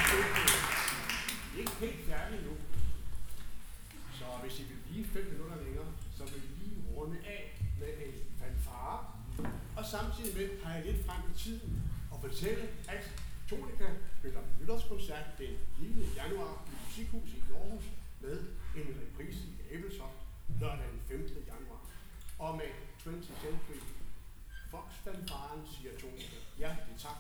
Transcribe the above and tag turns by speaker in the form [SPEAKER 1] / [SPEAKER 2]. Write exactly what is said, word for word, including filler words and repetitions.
[SPEAKER 1] Vi er ikke helt færdige nu. Så hvis I vil blive fem minutter længere, så vil vi lige runde af med en fanfare. Og samtidig med pege lidt frem i tiden og fortælle, at Tonika spiller nytårskoncert den niende januar i Musikhuset i Aarhus med en reprise i Ebeltoft lørdag den femte januar. Og med twentieth Century Fox fanfaren siger Tonika hjertelig tak.